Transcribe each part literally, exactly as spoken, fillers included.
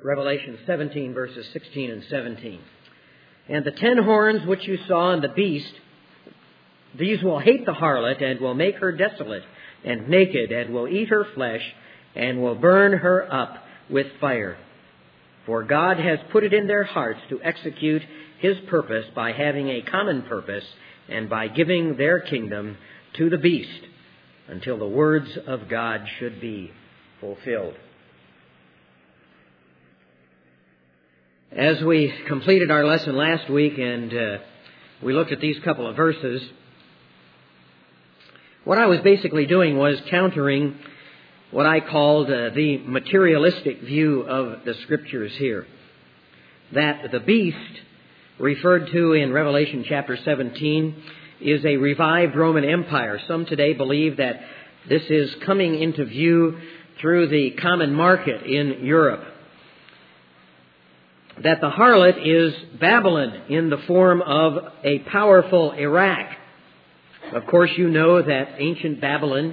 Revelation seventeen, verses sixteen and seventeen. And the ten horns which you saw in the beast, these will hate the harlot, and will make her desolate and naked, and will eat her flesh, and will burn her up with fire. For God has put it in their hearts to execute His purpose by having a common purpose, and by giving their kingdom to the beast, until the words of God should be fulfilled. As we completed our lesson last week and uh, we looked at these couple of verses, what I was basically doing was countering what I called uh, the materialistic view of the Scriptures here. That the beast referred to in Revelation chapter seventeen is a revived Roman Empire. Some today believe that this is coming into view through the common market in Europe. That the harlot is Babylon in the form of a powerful Iraq. Of course, you know that ancient Babylon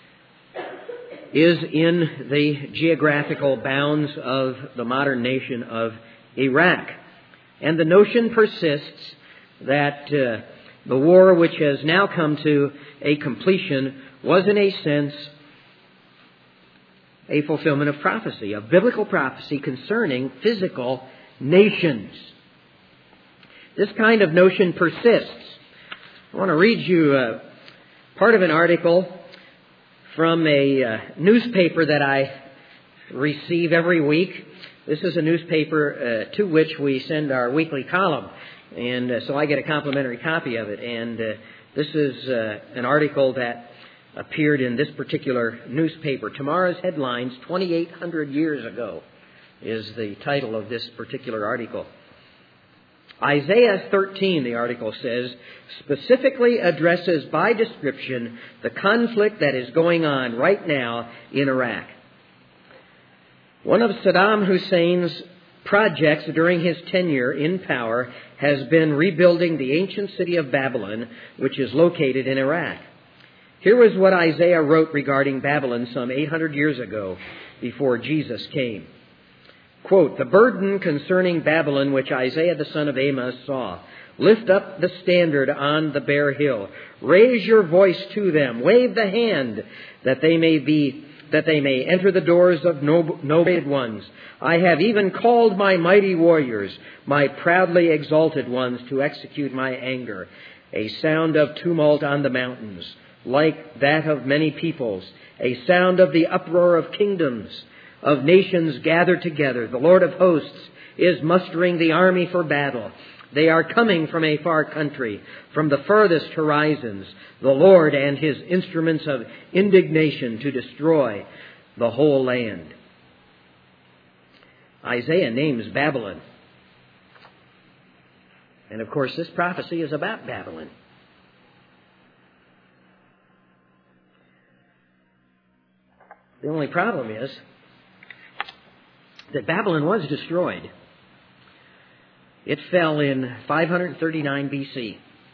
is in the geographical bounds of the modern nation of Iraq. And the notion persists that uh, the war, which has now come to a completion, was in a sense a fulfillment of prophecy, of biblical prophecy concerning physical nations. This kind of notion persists. I want to read you uh, part of an article from a uh, newspaper that I receive every week. This is a newspaper uh, to which we send our weekly column, and uh, so I get a complimentary copy of it. And uh, this is uh, an article that appeared in this particular newspaper. Tomorrow's Headlines, twenty-eight hundred years ago, is the title of this particular article. Isaiah thirteen, the article says, specifically addresses by description the conflict that is going on right now in Iraq. One of Saddam Hussein's projects during his tenure in power has been rebuilding the ancient city of Babylon, which is located in Iraq. Here is what Isaiah wrote regarding Babylon some eight hundred years ago, before Jesus came. Quote, "The burden concerning Babylon which Isaiah the son of Amos saw. Lift up the standard on the bare hill. Raise your voice to them. Wave the hand that they may be, that they may enter the doors of noble ones. I have even called my mighty warriors, my proudly exalted ones, to execute my anger. A sound of tumult on the mountains, like that of many peoples. A sound of the uproar of kingdoms, of nations gathered together. The Lord of hosts is mustering the army for battle. They are coming from a far country, from the furthest horizons, the Lord and His instruments of indignation to destroy the whole land." Isaiah names Babylon. And of course, this prophecy is about Babylon. The only problem is that Babylon was destroyed. It fell in five thirty-nine B C.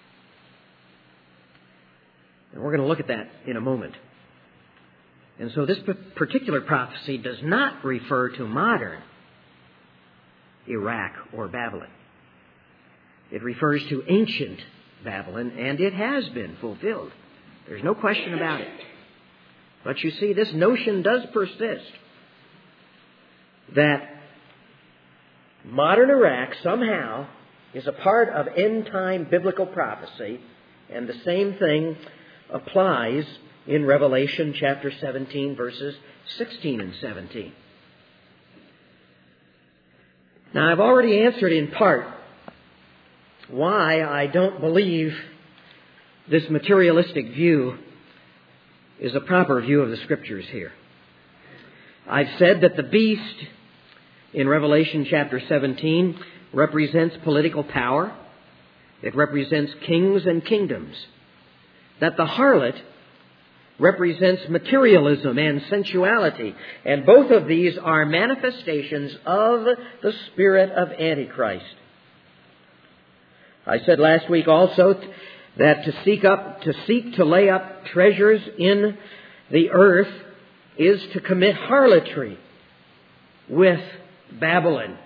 And we're going to look at that in a moment. And so this particular prophecy does not refer to modern Iraq or Babylon. It refers to ancient Babylon, and it has been fulfilled. There's no question about it. But you see, this notion does persist that modern Iraq somehow is a part of end-time biblical prophecy, and the same thing applies in Revelation chapter seventeen, verses sixteen and seventeen. Now, I've already answered in part why I don't believe this materialistic view is a proper view of the Scriptures here. I've said that the beast in Revelation chapter seventeen represents political power. It represents kings and kingdoms. That the harlot represents materialism and sensuality. And both of these are manifestations of the spirit of Antichrist. I said last week also that to seek up, to seek to lay up treasures in the earth is to commit harlotry with Babylon,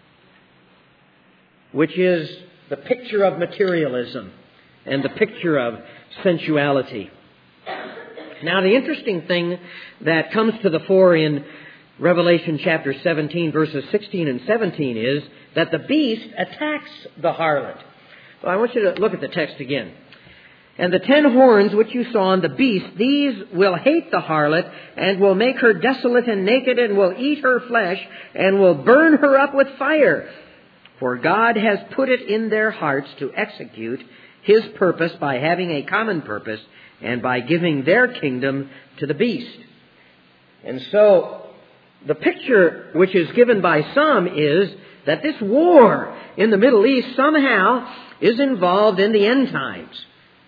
which is the picture of materialism and the picture of sensuality. Now, the interesting thing that comes to the fore in Revelation chapter seventeen, verses sixteen and seventeen is that the beast attacks the harlot. Well, I want you to look at the text again. And the ten horns which you saw on the beast, these will hate the harlot, and will make her desolate and naked, and will eat her flesh, and will burn her up with fire. For God has put it in their hearts to execute His purpose by having a common purpose, and by giving their kingdom to the beast. And so, the picture which is given by some is that this war in the Middle East somehow is involved in the end times.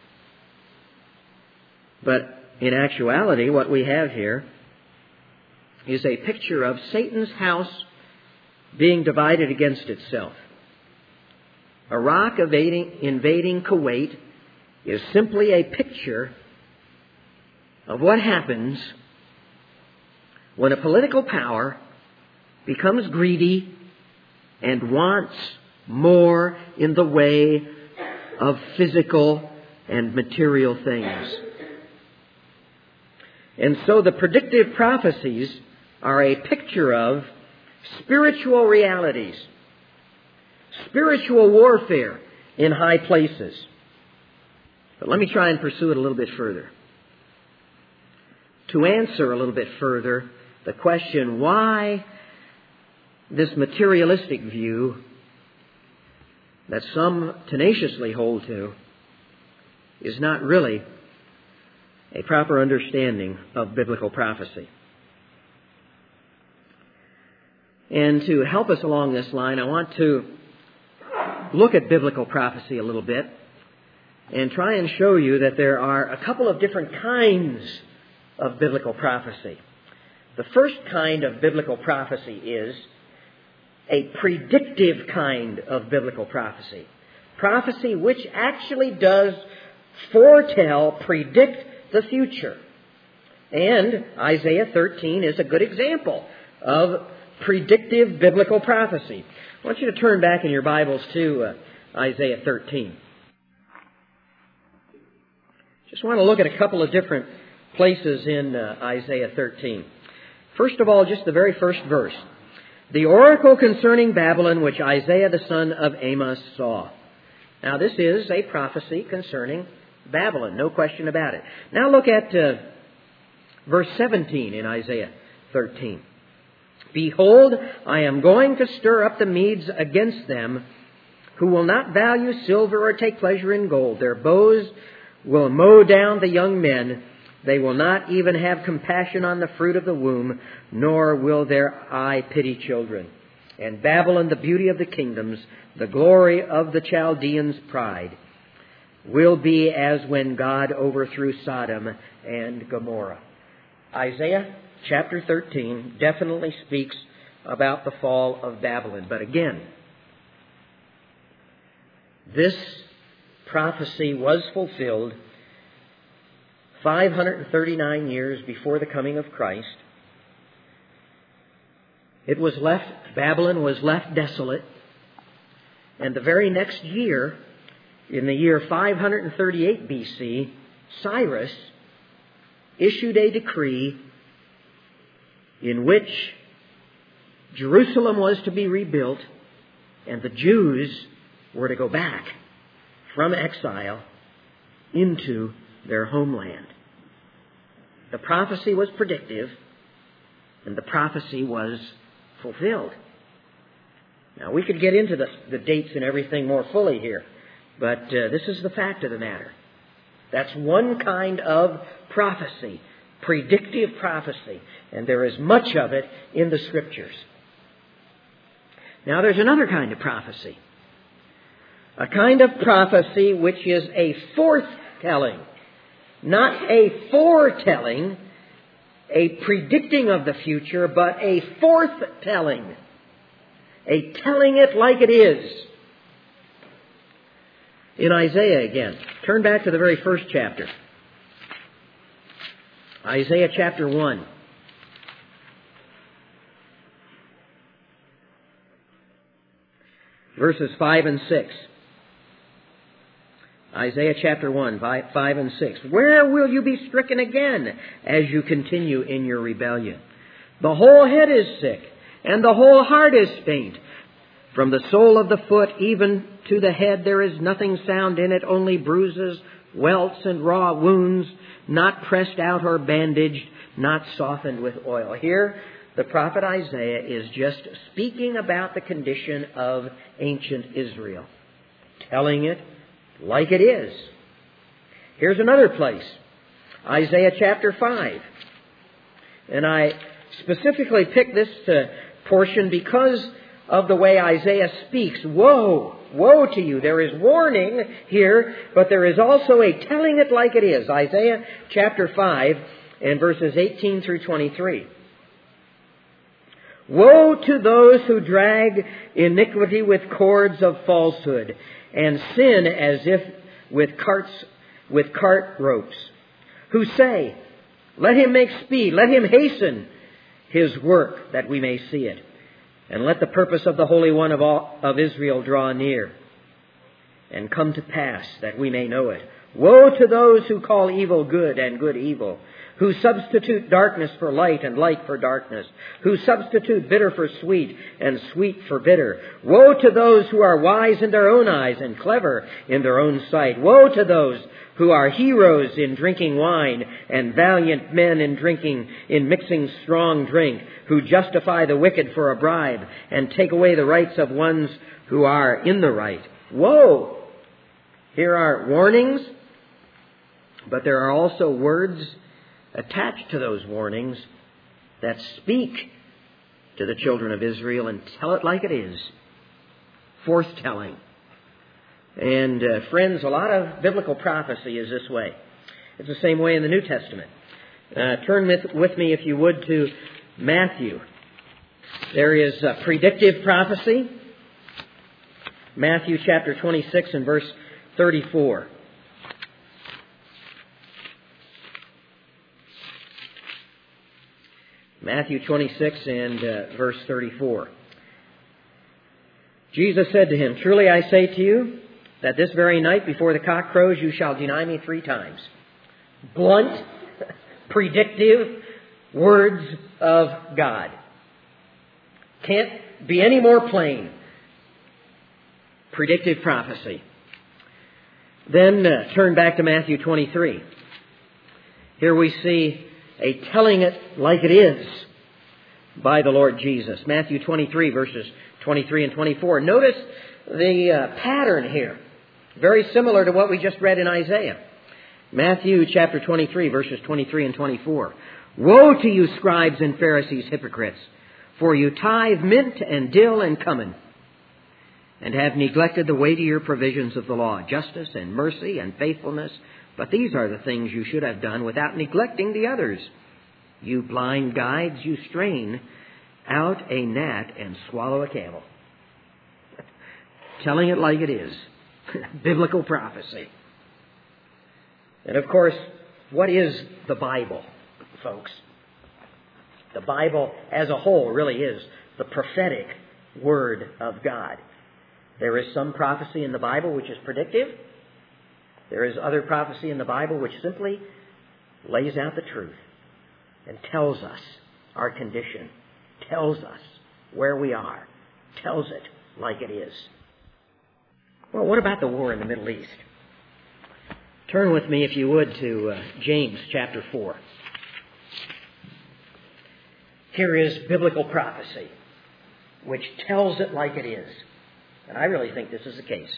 But in actuality, what we have here is a picture of Satan's house being divided against itself. Iraq invading, invading Kuwait is simply a picture of what happens when a political power becomes greedy and wants more in the way of physical and material things. And so the predictive prophecies are a picture of spiritual realities, spiritual warfare in high places. But let me try and pursue it a little bit further. To answer a little bit further the question, why this materialistic view that some tenaciously hold to is not really a proper understanding of biblical prophecy. And to help us along this line, I want to look at biblical prophecy a little bit and try and show you that there are a couple of different kinds of biblical prophecy. The first kind of biblical prophecy is a predictive kind of biblical prophecy. Prophecy which actually does foretell, predict the future. And Isaiah thirteen is a good example of predictive biblical prophecy. I want you to turn back in your Bibles to uh, Isaiah thirteen. Just want to look at a couple of different places in uh, Isaiah thirteen. First of all, just the very first verse. The oracle concerning Babylon which Isaiah the son of Amos saw. Now this is a prophecy concerning Babylon, no question about it. Now look at uh, verse seventeen in Isaiah thirteen. Behold, I am going to stir up the Medes against them, who will not value silver or take pleasure in gold. Their bows will mow down the young men. They will not even have compassion on the fruit of the womb, nor will their eye pity children. And Babylon, the beauty of the kingdoms, the glory of the Chaldeans' pride, will be as when God overthrew Sodom and Gomorrah. Isaiah chapter thirteen definitely speaks about the fall of Babylon. But again, this prophecy was fulfilled five hundred thirty-nine years before the coming of Christ. It was left, Babylon was left desolate. And the very next year, in the year five hundred thirty-eight B C, Cyrus issued a decree in which Jerusalem was to be rebuilt and the Jews were to go back from exile into their homeland. The prophecy was predictive, and the prophecy was fulfilled. Now, we could get into the, the dates and everything more fully here, but uh, this is the fact of the matter. That's one kind of prophecy, predictive prophecy, and there is much of it in the Scriptures. Now, there's another kind of prophecy, a kind of prophecy which is a forthtelling. Not a foretelling, a predicting of the future, but a forthtelling. A telling it like it is. In Isaiah again. Turn back to the very first chapter. Isaiah chapter one. verses five and six. Isaiah chapter one, five and six. Where will you be stricken again as you continue in your rebellion? The whole head is sick, and the whole heart is faint. From the sole of the foot even to the head there is nothing sound in it, only bruises, welts, and raw wounds, not pressed out or bandaged, not softened with oil. Here, the prophet Isaiah is just speaking about the condition of ancient Israel, telling it like it is. Here's another place, Isaiah chapter five. And I specifically picked this uh, portion because of the way Isaiah speaks. Woe! Woe to you! There is warning here, but there is also a telling it like it is. Isaiah chapter five and verses eighteen through twenty-three. Woe to those who drag iniquity with cords of falsehood, and sin as if with carts with cart ropes, who say, let him make speed, let him hasten his work, that we may see it. And let the purpose of the Holy One of, all, of Israel draw near, and come to pass, that we may know it. Woe to those who call evil good and good evil, who substitute darkness for light and light for darkness, who substitute bitter for sweet and sweet for bitter. Woe to those who are wise in their own eyes and clever in their own sight. Woe to those who are heroes in drinking wine and valiant men in drinking, in mixing strong drink, who justify the wicked for a bribe and take away the rights of ones who are in the right. Woe! Here are warnings, but there are also words attached to those warnings that speak to the children of Israel and tell it like it is. Forthtelling. And uh, friends, a lot of biblical prophecy is this way. It's the same way in the New Testament. Uh, turn with, with me, if you would, to Matthew. There is uh, predictive prophecy. Matthew chapter twenty-six and verse thirty-four. Matthew twenty-six and uh, verse thirty-four. Jesus said to him, truly I say to you, that this very night before the cock crows you shall deny me three times. Blunt, predictive words of God. Can't be any more plain. Predictive prophecy. Then uh, turn back to Matthew twenty-three. Here we see a telling it like it is by the Lord Jesus. Matthew twenty-three, verses twenty-three and twenty-four. Notice the uh, pattern here. Very similar to what we just read in Isaiah. Matthew chapter twenty-three, verses twenty-three and twenty-four. Woe to you, scribes and Pharisees, hypocrites! For you tithe mint and dill and cumin, and have neglected the weightier provisions of the law, justice and mercy and faithfulness. But these are the things you should have done without neglecting the others. You blind guides, you strain out a gnat and swallow a camel. Telling it like it is. Biblical prophecy. And of course, what is the Bible, folks? The Bible as a whole really is the prophetic Word of God. There is some prophecy in the Bible which is predictive. There is other prophecy in the Bible which simply lays out the truth and tells us our condition, tells us where we are, tells it like it is. Well, what about the war in the Middle East? Turn with me, if you would, to uh, James chapter four. Here is biblical prophecy, which tells it like it is. And I really think this is the case.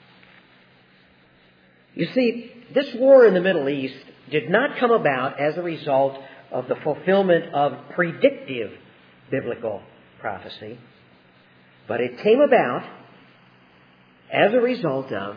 You see, this war in the Middle East did not come about as a result of the fulfillment of predictive biblical prophecy, but it came about as a result of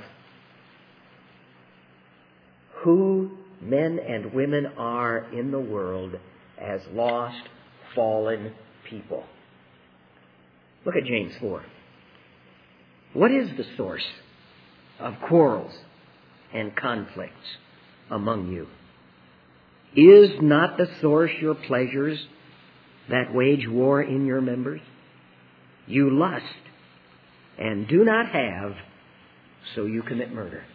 who men and women are in the world as lost, fallen people. Look at James four. What is the source of quarrels and conflicts among you? Is not the source your pleasures that wage war in your members? You lust and do not have, so you commit murder.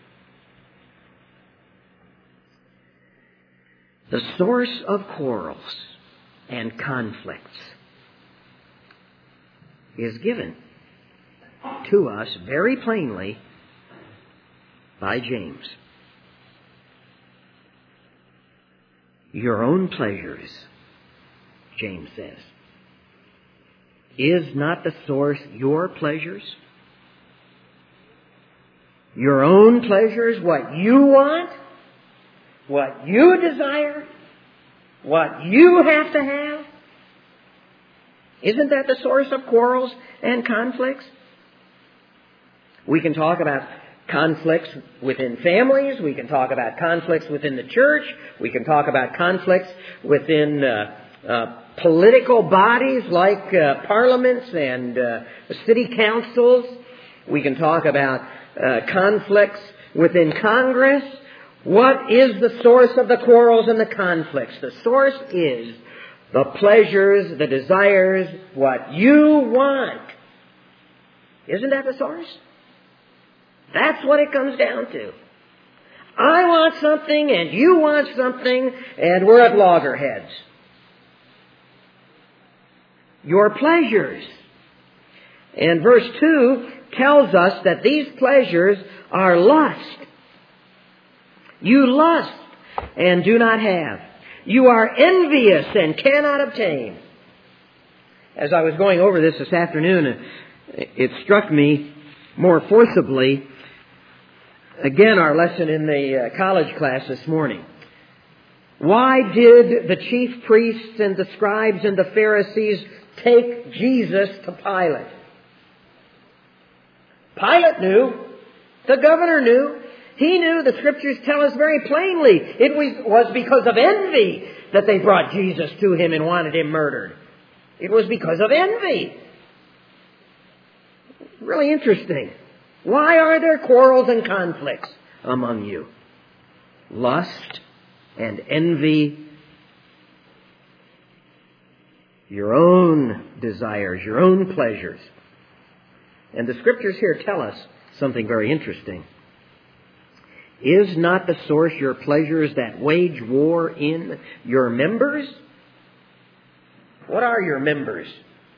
The source of quarrels and conflicts is given to us very plainly by James. Your own pleasures, James says. Is not the source your pleasures? Your own pleasures, what you want, what you desire, what you have to have? Isn't that the source of quarrels and conflicts? We can talk about conflicts within families. We can talk about conflicts within the church. We can talk about conflicts within uh, uh, political bodies like uh, parliaments and uh, city councils. We can talk about uh, conflicts within Congress. What is the source of the quarrels and the conflicts? The source is the pleasures, the desires, what you want. Isn't that the source? That's what it comes down to. I want something and you want something and we're at loggerheads. Your pleasures. And verse two tells us that these pleasures are lust. You lust and do not have. You are envious and cannot obtain. As I was going over this this afternoon, it struck me more forcibly. Again, our lesson in the college class this morning. Why did the chief priests and the scribes and the Pharisees take Jesus to Pilate? Pilate knew. The governor knew. He knew. The Scriptures tell us very plainly it was because of envy that they brought Jesus to him and wanted him murdered. It was because of envy. Really interesting. Why are there quarrels and conflicts among you? Lust and envy. Your own desires, your own pleasures. And the Scriptures here tell us something very interesting. Is not the source your pleasures that wage war in your members? What are your members?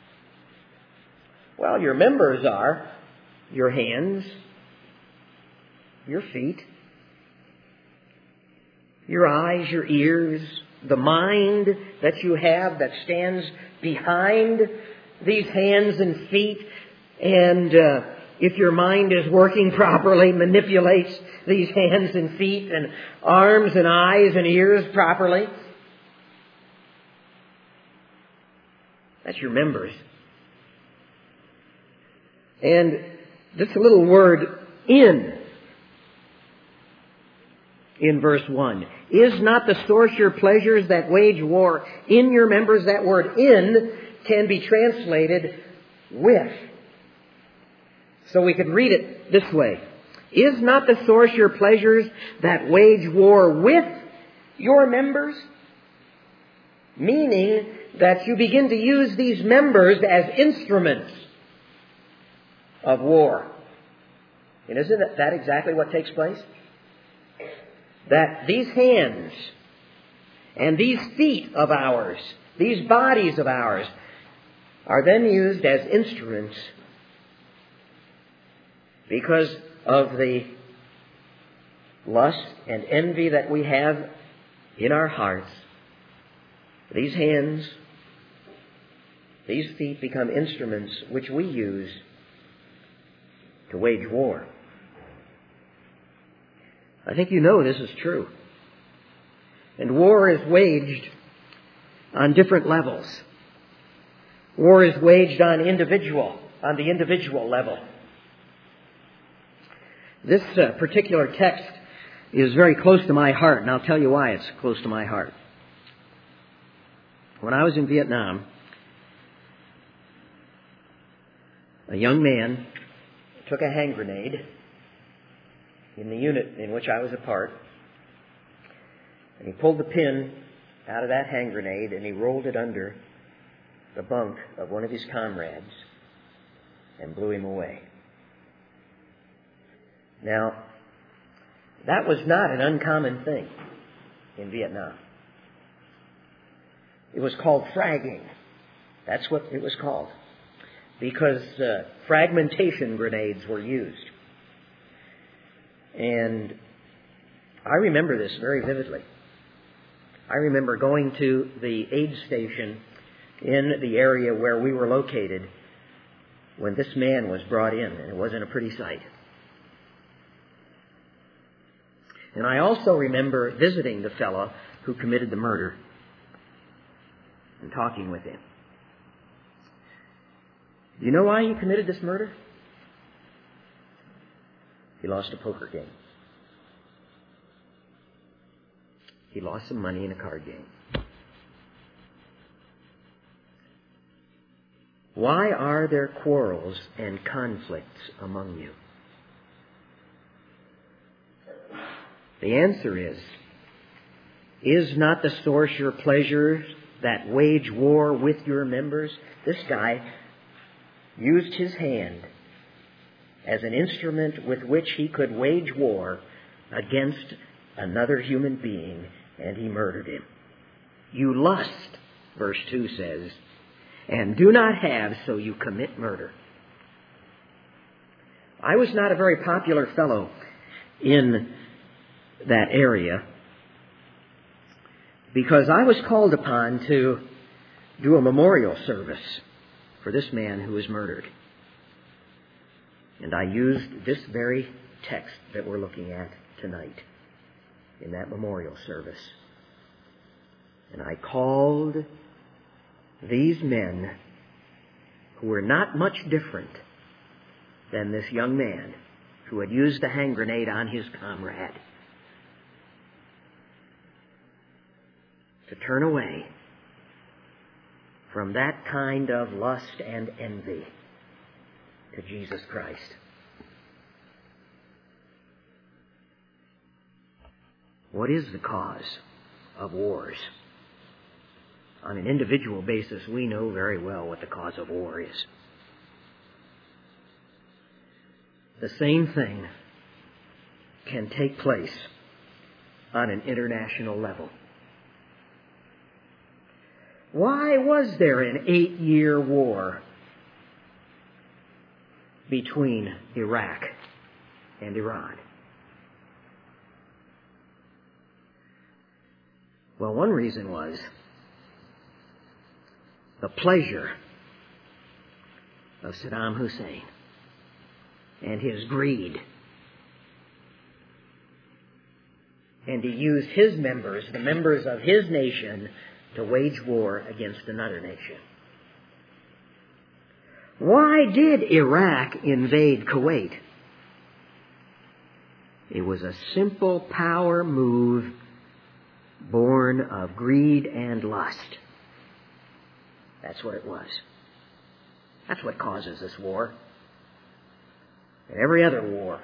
Well, your members are your hands, your feet, your eyes, your ears, the mind that you have that stands behind these hands and feet. And uh, if your mind is working properly, manipulates these hands and feet and arms and eyes and ears properly. That's your members. And this little word, in, in verse one. Is not the source your pleasures that wage war in your members? That word in can be translated with. So we could read it this way. Is not the source your pleasures that wage war with your members? Meaning that you begin to use these members as instruments of war. And isn't that exactly what takes place? That these hands and these feet of ours, these bodies of ours, are then used as instruments because of the lust and envy that we have in our hearts. These hands, these feet become instruments which we use to wage war. I think you know this is true. And war is waged on different levels. War is waged on individual, on the individual level. This uh, particular text is very close to my heart, and I'll tell you why it's close to my heart. When I was in Vietnam, a young man took a hand grenade in the unit in which I was a part, and he pulled the pin out of that hand grenade and he rolled it under the bunk of one of his comrades and blew him away. Now, that was not an uncommon thing in Vietnam. It was called fragging. That's what it was called. Because uh, fragmentation grenades were used. And I remember this very vividly. I remember going to the aid station in the area where we were located when this man was brought in, and it wasn't a pretty sight. And I also remember visiting the fellow who committed the murder and talking with him. Do you know why he committed this murder? He lost a poker game. He lost some money in a card game. Why are there quarrels and conflicts among you? The answer is, is not the source your pleasures that wage war with your members? This guy used his hand as an instrument with which he could wage war against another human being, and he murdered him. You lust, verse two says, and do not have, so you commit murder. I was not a very popular fellow in that area because I was called upon to do a memorial service for this man who was murdered. And I used this very text that we're looking at tonight in that memorial service. And I called these men who were not much different than this young man who had used the hand grenade on his comrade to turn away from that kind of lust and envy to Jesus Christ. What is the cause of wars? On an individual basis, we know very well what the cause of war is. The same thing can take place on an international level. Why was there an eight-year war between Iraq and Iran? Well, one reason was the pleasure of Saddam Hussein and his greed. And he used his members, the members of his nation, to wage war against another nation. Why did Iraq invade Kuwait? It was a simple power move born of greed and lust. That's what it was. That's what causes this war. And every other war.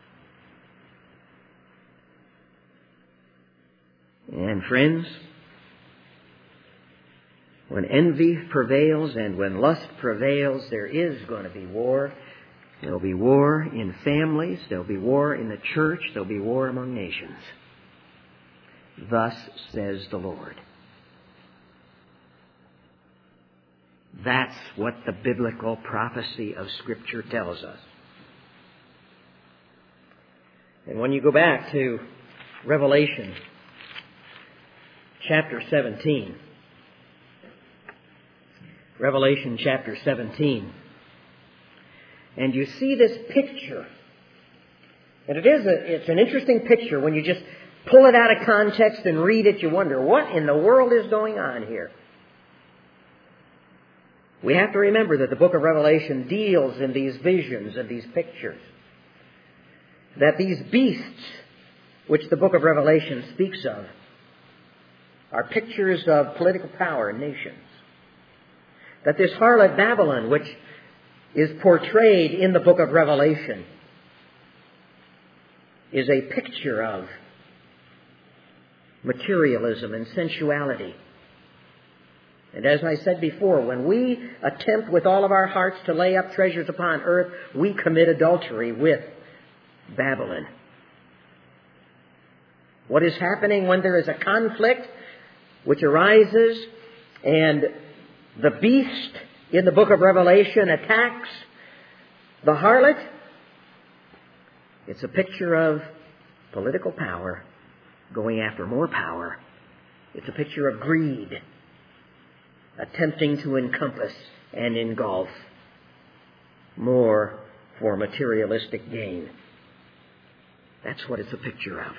And friends, when envy prevails and when lust prevails, there is going to be war. There will be war in families. There will be war in the church. There will be war among nations. Thus says the Lord. That's what the biblical prophecy of Scripture tells us. And when you go back to Revelation chapter seventeen, Revelation chapter seventeen, and you see this picture, and it is a, it's an interesting picture. When you just pull it out of context and read it, you wonder, what in the world is going on here? We have to remember that the book of Revelation deals in these visions and these pictures. That these beasts, which the book of Revelation speaks of, are pictures of political power in nations. That this harlot Babylon, which is portrayed in the book of Revelation, is a picture of materialism and sensuality. And as I said before, when we attempt with all of our hearts to lay up treasures upon earth, we commit adultery with Babylon. What is happening when there is a conflict which arises and the beast in the book of Revelation attacks the harlot? It's a picture of political power going after more power. It's a picture of greed attempting to encompass and engulf more for materialistic gain. That's what it's a picture of.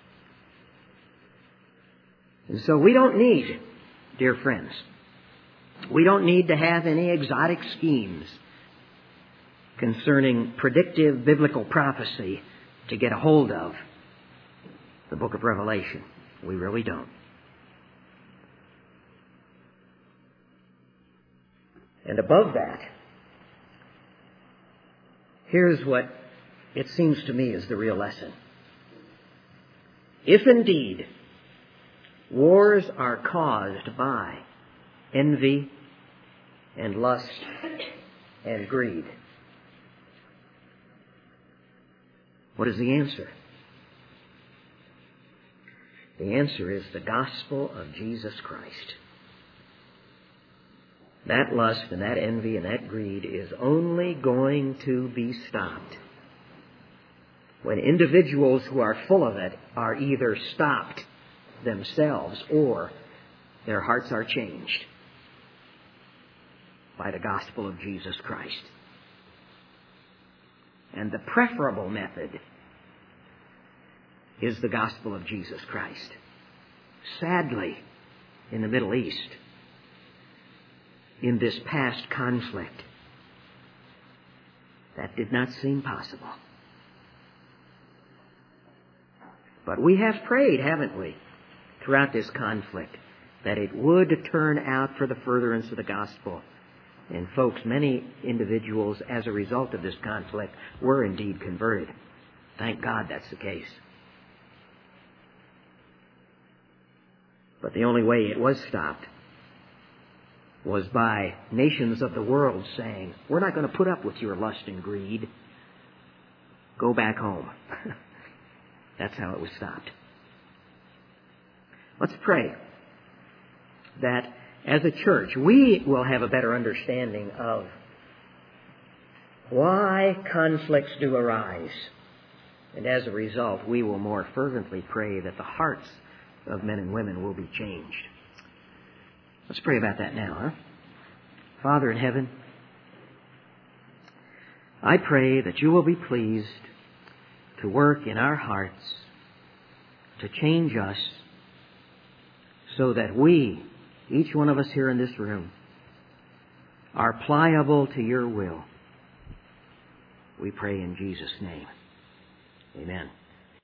And so we don't need, dear friends, we don't need to have any exotic schemes concerning predictive biblical prophecy to get a hold of the book of Revelation. We really don't. And above that, here's what it seems to me is the real lesson. If indeed wars are caused by envy and lust and greed, what is the answer? The answer is the gospel of Jesus Christ. That lust and that envy and that greed is only going to be stopped when individuals who are full of it are either stopped themselves or their hearts are changed by the gospel of Jesus Christ. And the preferable method is the gospel of Jesus Christ. Sadly, in the Middle East, in this past conflict, that did not seem possible. But we have prayed, haven't we, throughout this conflict, that it would turn out for the furtherance of the gospel. And folks, many individuals, as a result of this conflict, were indeed converted. Thank God that's the case. But the only way it was stopped was by nations of the world saying, we're not going to put up with your lust and greed. Go back home. That's how it was stopped. Let's pray that as a church we will have a better understanding of why conflicts do arise. And as a result, we will more fervently pray that the hearts of men and women will be changed. Let's pray about that now, huh? Father in heaven, I pray that you will be pleased to work in our hearts, to change us, so that we, each one of us here in this room, are pliable to your will. We pray in Jesus' name. Amen.